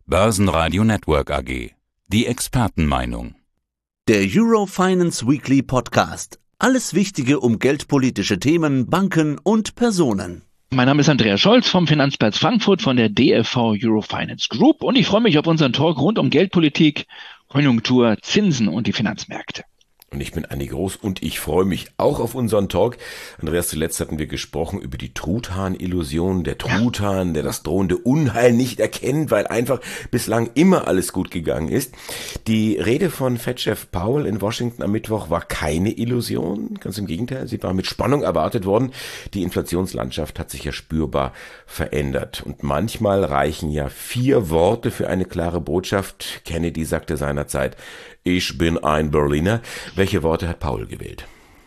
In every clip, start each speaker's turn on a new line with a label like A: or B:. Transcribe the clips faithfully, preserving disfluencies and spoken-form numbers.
A: Börsenradio Network A G. Die Expertenmeinung.
B: Der Eurofinance Weekly Podcast. Alles Wichtige um geldpolitische Themen, Banken und Personen.
C: Mein Name ist Andreas Scholz vom Finanzplatz Frankfurt von der D F V Eurofinance Group und ich freue mich auf unseren Talk rund um Geldpolitik, Konjunktur, Zinsen und die Finanzmärkte.
D: Und ich bin Andi Groß und ich freue mich auch auf unseren Talk. Andreas, zuletzt hatten wir gesprochen über die Truthahn-Illusion. Der Truthahn, der das drohende Unheil nicht erkennt, weil einfach bislang immer alles gut gegangen ist. Die Rede von Fed-Chef Powell in Washington am Mittwoch war keine Illusion. Ganz im Gegenteil, sie war mit Spannung erwartet worden. Die Inflationslandschaft hat sich ja spürbar verändert. Und manchmal reichen ja vier Worte für eine klare Botschaft. Kennedy sagte seinerzeit: Ich bin ein Berliner. Welche Worte hat Powell gewählt?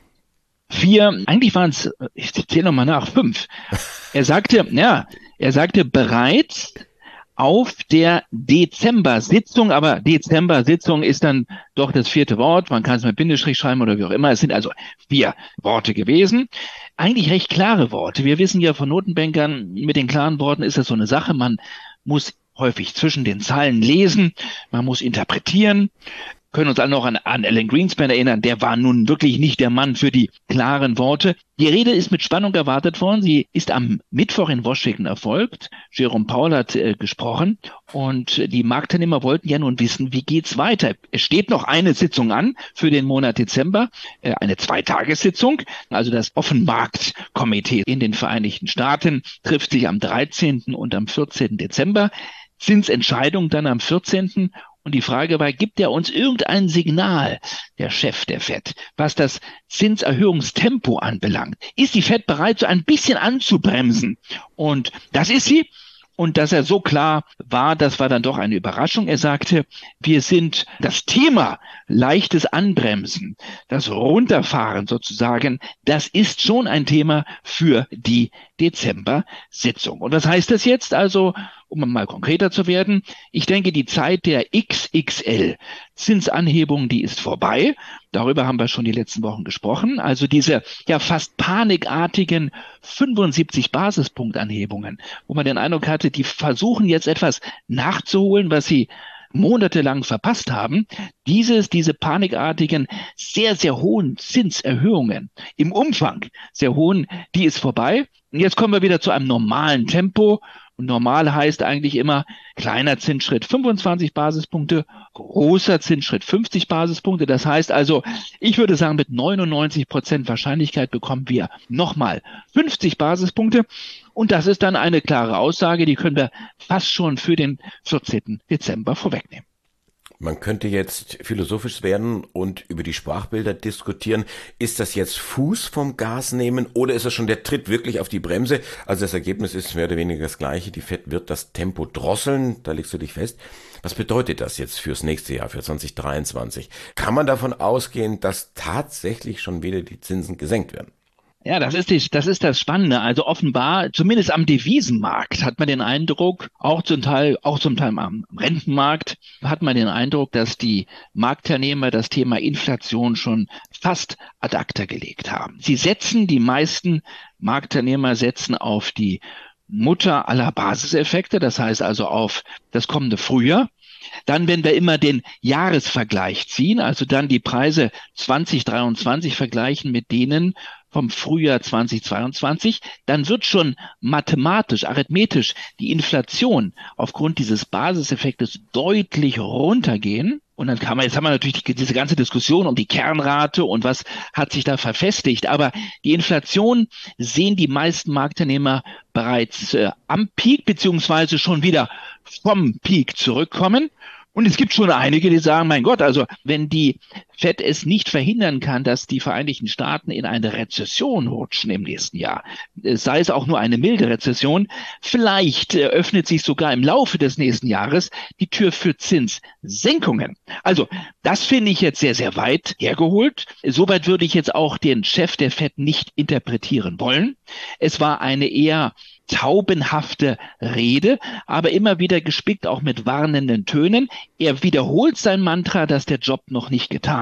C: Vier, eigentlich waren es, ich zähle nochmal nach, fünf. Er sagte, ja, er sagte bereits auf der Dezember-Sitzung, aber Dezember-Sitzung ist dann doch das vierte Wort. Man kann es mit Bindestrich schreiben oder wie auch immer. Es sind also vier Worte gewesen. Eigentlich recht klare Worte. Wir wissen ja von Notenbankern, mit den klaren Worten ist das so eine Sache. Man muss häufig zwischen den Zeilen lesen, man muss interpretieren. Können uns alle noch an, an Alan Greenspan erinnern, der war nun wirklich nicht der Mann für die klaren Worte. Die Rede ist mit Spannung erwartet worden, sie ist am Mittwoch in Washington erfolgt. Jerome Powell hat äh, gesprochen und die Marktteilnehmer wollten ja nun wissen, wie geht's weiter. Es steht noch eine Sitzung an für den Monat Dezember, äh, eine Zweitagessitzung. Also das Offenmarktkomitee in den Vereinigten Staaten trifft sich am dreizehnten und am vierzehnten Dezember. Zinsentscheidung dann am vierzehnten Und die Frage war, gibt er uns irgendein Signal, der Chef der Fed, was das Zinserhöhungstempo anbelangt? Ist die Fed bereit, so ein bisschen anzubremsen? Und das ist sie. Und dass er so klar war, das war dann doch eine Überraschung. Er sagte, wir sind das Thema leichtes Anbremsen, das Runterfahren sozusagen, das ist schon ein Thema für die Dezember-Sitzung. Und was heißt das jetzt? Also, um mal konkreter zu werden, ich denke, die Zeit der X X L-Zinsanhebung, die ist vorbei. Darüber haben wir schon die letzten Wochen gesprochen. Also diese ja fast panikartigen fünfundsiebzig Basispunktanhebungen, wo man den Eindruck hatte, die versuchen jetzt etwas nachzuholen, was sie monatelang verpasst haben. Dieses, diese panikartigen, sehr, sehr hohen Zinserhöhungen im Umfang, sehr hohen, die ist vorbei. Und jetzt kommen wir wieder zu einem normalen Tempo. Und normal heißt eigentlich immer kleiner Zinsschritt fünfundzwanzig Basispunkte, großer Zinsschritt fünfzig Basispunkte. Das heißt also, ich würde sagen, mit neunundneunzig Prozent Wahrscheinlichkeit bekommen wir nochmal fünfzig Basispunkte. Und das ist dann eine klare Aussage, die können wir fast schon für den vierzehnten Dezember vorwegnehmen.
D: Man könnte jetzt philosophisch werden und über die Sprachbilder diskutieren. Ist das jetzt Fuß vom Gas nehmen oder ist das schon der Tritt wirklich auf die Bremse? Also das Ergebnis ist mehr oder weniger das gleiche. Die Fed wird das Tempo drosseln, da legst du dich fest. Was bedeutet das jetzt fürs nächste Jahr, für zwanzig dreiundzwanzig? Kann man davon ausgehen, dass tatsächlich schon wieder die Zinsen gesenkt werden?
C: Ja, das ist, die, das ist das Spannende. Also offenbar, zumindest am Devisenmarkt hat man den Eindruck, auch zum Teil, auch zum Teil am Rentenmarkt, hat man den Eindruck, dass die Marktteilnehmer das Thema Inflation schon fast ad acta gelegt haben. Sie setzen, die meisten Marktteilnehmer setzen auf die Mutter aller Basiseffekte, das heißt also auf das kommende Frühjahr. Dann, wenn wir immer den Jahresvergleich ziehen, also dann die Preise zwanzig dreiundzwanzig vergleichen mit denen vom Frühjahr zwanzig zweiundzwanzig, dann wird schon mathematisch, arithmetisch die Inflation aufgrund dieses Basiseffektes deutlich runtergehen. Und dann kann man, jetzt haben wir natürlich die, diese ganze Diskussion um die Kernrate und was hat sich da verfestigt. Aber die Inflation sehen die meisten Marktteilnehmer bereits äh, am Peak beziehungsweise schon wieder vom Peak zurückkommen. Und es gibt schon einige, die sagen, mein Gott, also wenn die Fed es nicht verhindern kann, dass die Vereinigten Staaten in eine Rezession rutschen im nächsten Jahr, sei es auch nur eine milde Rezession, vielleicht öffnet sich sogar im Laufe des nächsten Jahres die Tür für Zinssenkungen. Also das finde ich jetzt sehr, sehr weit hergeholt. Soweit würde ich jetzt auch den Chef der Fed nicht interpretieren wollen. Es war eine eher taubenhafte Rede, aber immer wieder gespickt auch mit warnenden Tönen. Er wiederholt sein Mantra, dass der Job noch nicht getan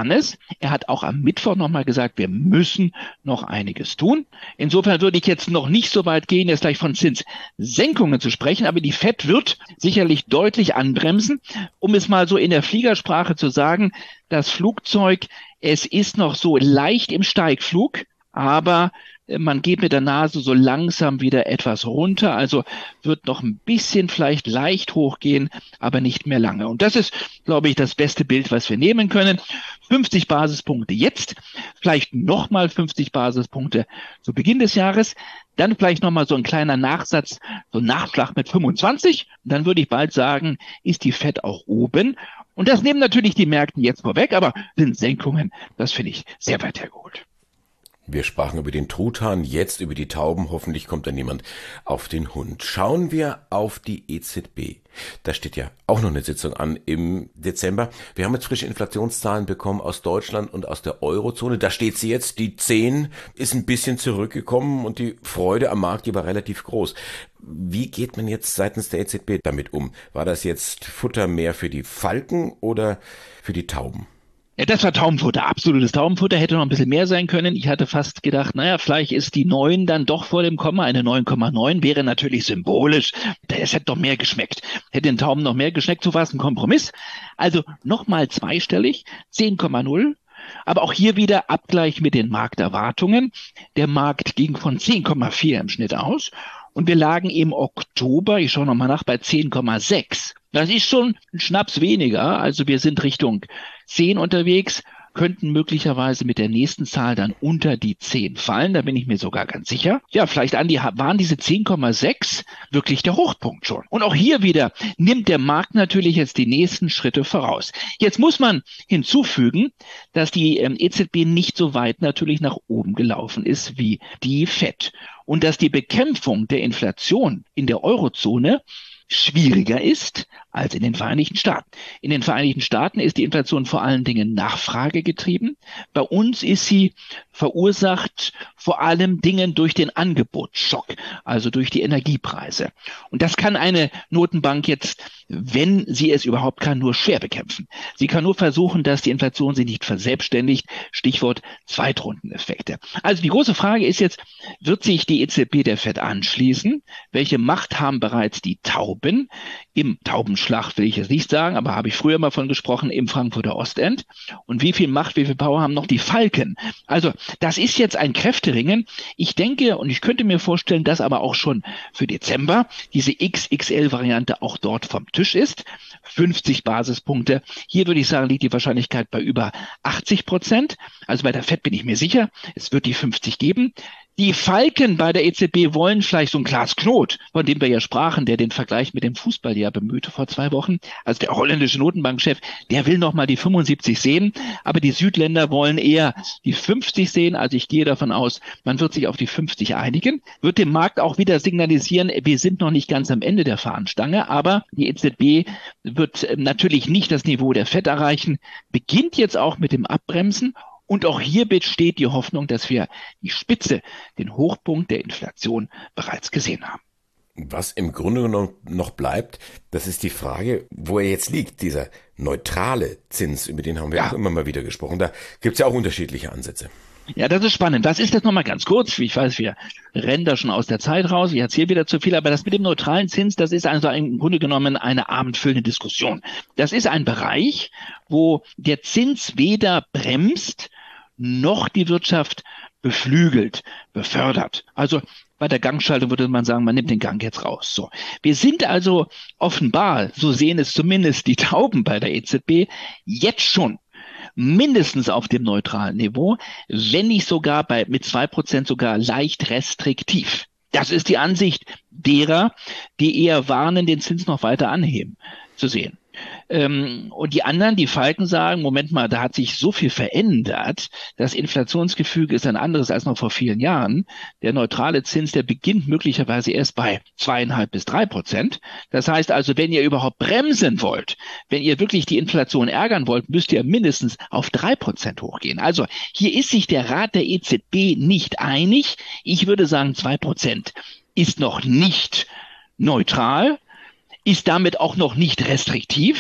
C: kann es. Er hat auch am Mittwoch nochmal gesagt, wir müssen noch einiges tun. Insofern würde ich jetzt noch nicht so weit gehen, jetzt gleich von Zinssenkungen zu sprechen, aber die Fed wird sicherlich deutlich anbremsen. Um es mal so in der Fliegersprache zu sagen, das Flugzeug, es ist noch so leicht im Steigflug, aber man geht mit der Nase so langsam wieder etwas runter, also wird noch ein bisschen vielleicht leicht hochgehen, aber nicht mehr lange. Und das ist, glaube ich, das beste Bild, was wir nehmen können. fünfzig Basispunkte jetzt, vielleicht nochmal fünfzig Basispunkte zu Beginn des Jahres, dann vielleicht nochmal so ein kleiner Nachsatz, so ein Nachschlag mit fünfundzwanzig. Und dann würde ich bald sagen, ist die Fed auch oben. Und das nehmen natürlich die Märkte jetzt vorweg, aber sind Senkungen, das finde ich sehr weit hergeholt.
D: Wir sprachen über den Truthahn, jetzt über die Tauben. Hoffentlich kommt da niemand auf den Hund. Schauen wir auf die E Z B. Da steht ja auch noch eine Sitzung an im Dezember. Wir haben jetzt frische Inflationszahlen bekommen aus Deutschland und aus der Eurozone. Da steht sie jetzt. Die zehn ist ein bisschen zurückgekommen und die Freude am Markt, die war relativ groß. Wie geht man jetzt seitens der E Z B damit um? War das jetzt Futter mehr für die Falken oder für die Tauben?
C: Ja, das war Taubenfutter, absolutes Taubenfutter, hätte noch ein bisschen mehr sein können. Ich hatte fast gedacht, naja, vielleicht ist die neun dann doch vor dem Komma, eine neun Komma neun wäre natürlich symbolisch. Es hätte doch mehr geschmeckt. Hätte den Tauben noch mehr geschmeckt, so war es ein Kompromiss. Also nochmal zweistellig, zehn Komma null. Aber auch hier wieder Abgleich mit den Markterwartungen. Der Markt ging von zehn Komma vier im Schnitt aus und wir lagen im Oktober, ich schaue nochmal nach, bei zehn Komma sechs. Das ist schon ein Schnaps weniger, also wir sind Richtung zehn unterwegs, könnten möglicherweise mit der nächsten Zahl dann unter die zehn fallen, da bin ich mir sogar ganz sicher. Ja, vielleicht, Andi, waren diese zehn Komma sechs wirklich der Hochpunkt schon. Und auch hier wieder nimmt der Markt natürlich jetzt die nächsten Schritte voraus. Jetzt muss man hinzufügen, dass die ähm, E Z B nicht so weit natürlich nach oben gelaufen ist wie die Fed und dass die Bekämpfung der Inflation in der Eurozone schwieriger ist als in den Vereinigten Staaten. In den Vereinigten Staaten ist die Inflation vor allen Dingen nachfragegetrieben. Bei uns ist sie verursacht vor allem Dingen durch den Angebotsschock, also durch die Energiepreise. Und das kann eine Notenbank jetzt, wenn sie es überhaupt kann, nur schwer bekämpfen. Sie kann nur versuchen, dass die Inflation sich nicht verselbstständigt. Stichwort Zweitrundeneffekte. Also die große Frage ist jetzt, wird sich die E Z B der Fed anschließen? Welche Macht haben bereits die Tauben? Im Taubenschlag will ich jetzt nicht sagen, aber habe ich früher mal von gesprochen, im Frankfurter Ostend. Und wie viel Macht, wie viel Power haben noch die Falken? Also das ist jetzt ein Kräfteringen. Ich denke und ich könnte mir vorstellen, dass aber auch schon für Dezember diese X X L-Variante auch dort vom Tisch ist. fünfzig Basispunkte. Hier würde ich sagen, liegt die Wahrscheinlichkeit bei über achtzig Prozent. Also bei der Fed bin ich mir sicher, es wird die fünfzig geben. Die Falken bei der E Z B wollen vielleicht so ein Klaas Knot, von dem wir ja sprachen, der den Vergleich mit dem Fußball ja bemühte vor zwei Wochen. Also der holländische Notenbankchef, der will nochmal die fünfundsiebzig sehen, aber die Südländer wollen eher die fünfzig sehen. Also ich gehe davon aus, man wird sich auf die fünfzig einigen, wird dem Markt auch wieder signalisieren, wir sind noch nicht ganz am Ende der Fahnenstange, aber die E Z B wird natürlich nicht das Niveau der Fed erreichen, beginnt jetzt auch mit dem Abbremsen. Und auch hier besteht die Hoffnung, dass wir die Spitze, den Hochpunkt der Inflation bereits gesehen haben.
D: Was im Grunde genommen noch bleibt, das ist die Frage, wo er jetzt liegt, dieser neutrale Zins, über den haben wir ja auch immer mal wieder gesprochen. Da gibt es ja auch unterschiedliche Ansätze.
C: Ja, das ist spannend. Was ist das nochmal ganz kurz? Ich weiß, wir rennen da schon aus der Zeit raus. Ich erzähle wieder zu viel, aber das mit dem neutralen Zins, das ist also im Grunde genommen eine abendfüllende Diskussion. Das ist ein Bereich, wo der Zins weder bremst, noch die Wirtschaft beflügelt, befördert. Also bei der Gangschaltung würde man sagen, man nimmt den Gang jetzt raus. So, wir sind also offenbar, so sehen es zumindest die Tauben bei der E Z B, jetzt schon mindestens auf dem neutralen Niveau, wenn nicht sogar bei mit zwei Prozent sogar leicht restriktiv. Das ist die Ansicht derer, die eher warnen, den Zins noch weiter anheben zu sehen. Ähm, und die anderen, die Falken, sagen, Moment mal, da hat sich so viel verändert, das Inflationsgefüge ist ein anderes als noch vor vielen Jahren. Der neutrale Zins, der beginnt möglicherweise erst bei zweieinhalb bis drei Prozent. Das heißt also, wenn ihr überhaupt bremsen wollt, wenn ihr wirklich die Inflation ärgern wollt, müsst ihr mindestens auf drei Prozent hochgehen. Also hier ist sich der Rat der E Z B nicht einig. Ich würde sagen, zwei Prozent ist noch nicht neutral, ist damit auch noch nicht restriktiv.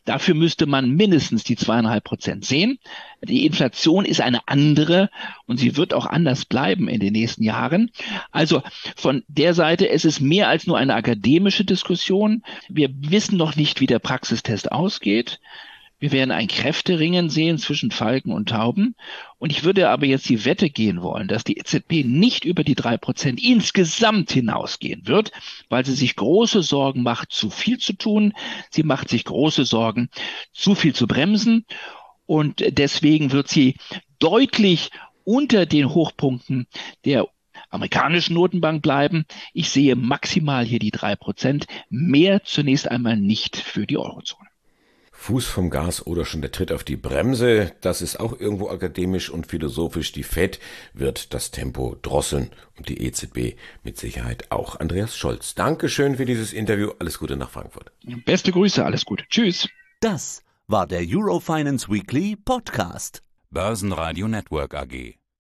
C: Dafür müsste man mindestens die zweieinhalb Prozent sehen. Die Inflation ist eine andere und sie wird auch anders bleiben in den nächsten Jahren. Also von der Seite, es ist mehr als nur eine akademische Diskussion. Wir wissen noch nicht, wie der Praxistest ausgeht. Wir werden ein Kräfteringen sehen zwischen Falken und Tauben. Und ich würde aber jetzt die Wette gehen wollen, dass die E Z B nicht über die drei Prozent insgesamt hinausgehen wird, weil sie sich große Sorgen macht, zu viel zu tun. Sie macht sich große Sorgen, zu viel zu bremsen. Und deswegen wird sie deutlich unter den Hochpunkten der amerikanischen Notenbank bleiben. Ich sehe maximal hier die drei Prozent, mehr zunächst einmal nicht für die Eurozone.
D: Fuß vom Gas oder schon der Tritt auf die Bremse, das ist auch irgendwo akademisch und philosophisch. Die Fed wird das Tempo drosseln und die E Z B mit Sicherheit auch. Andreas Scholz, Dankeschön für dieses Interview. Alles Gute nach Frankfurt.
C: Beste Grüße, alles Gute. Tschüss.
B: Das war der Eurofinance Weekly Podcast.
A: Börsenradio Network A G.